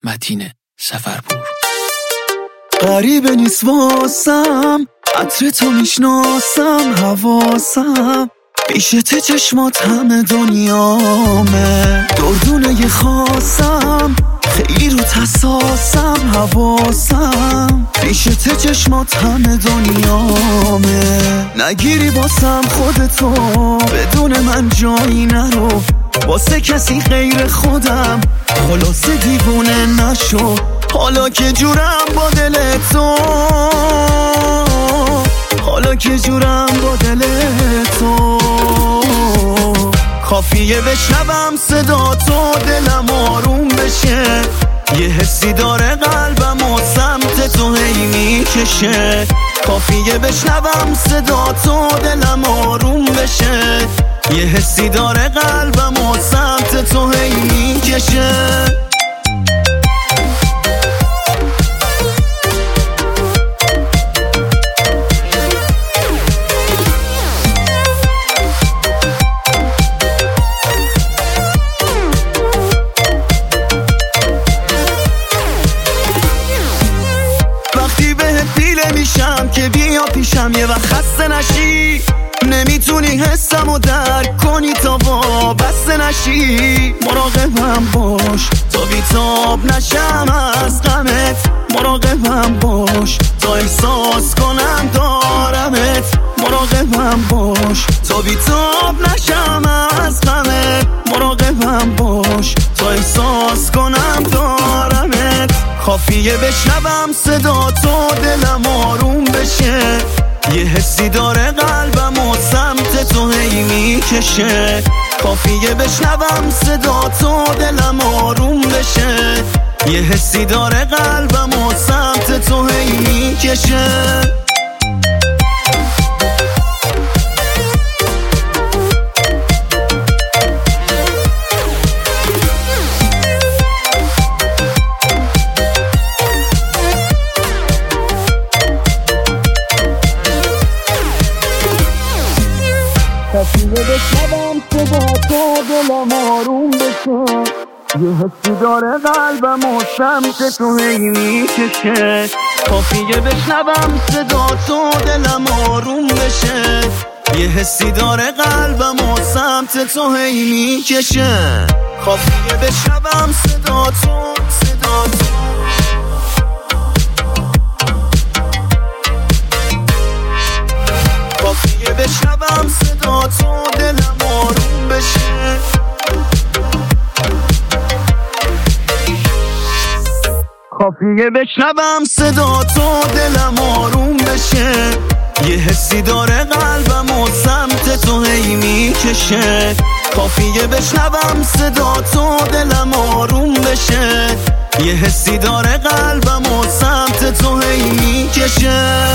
متین سفرپور. غریبه نیست واسم، عطر تو میشناسم، حواسم پیشت چشمات همه دنیامه، دردونه خاصم خیلی رو تساسم، حواسم پیشت چشمات همه دنیامه، نگیری باسم خودتو بدون من جایی نرو، واسه کسی غیر خودم خلاصه دیوونه نشو، حالا که جورم با دل تو، حالا که جورم با دل تو، کافیه بشنوم صدا تو دلم آروم بشه، یه حسی داره قلبم و سمت تو هی میکشه، کافیه بشنوم صدا تو دلم آروم بشه، یه حسی داره قلبم و سمت تو هی میکشه. میشم که بیا پیشم یه وقت خسته نشی، نمیتونی حسم و درک کنی تا وابسته نشی، مراقبم باش تا بیتاب نشم از غمت، مراقبم باش تا احساس کنم دارمت، مراقبم باش تا بیتاب نشم از غمت، مراقبم باش تا احساس کنم دارمت، کافیه بشنوم صدا تو دلم آروم بشه، یه حسی داره قلبم و سمت تو هی میکشه، کافیه بشنوم صدا تو دلم آروم بشه، یه حسی داره قلبم و سمت تو هی میکشه. کافیه بشنوم صدا تو دلم آروم بشه، یه حسی داره قلبم و سمت تو هی میکشه، کافیه بشنوم صدا تو دلم آروم بشه، یه حسی داره قلبم و سمت تو هی میکشه، کافیه بشنوم صدا تو، صدا تو، کافیه بشنوم صدا تو دلم آروم بشه، کافیه بشنوم صدا تو دلم آروم بشه، یه حسی داره قلبم و سمت تو هی میکشه، کافیه بشنوم صدا تو دلم آروم بشه، یه حسی داره قلبم و سمت تو هی میکشه.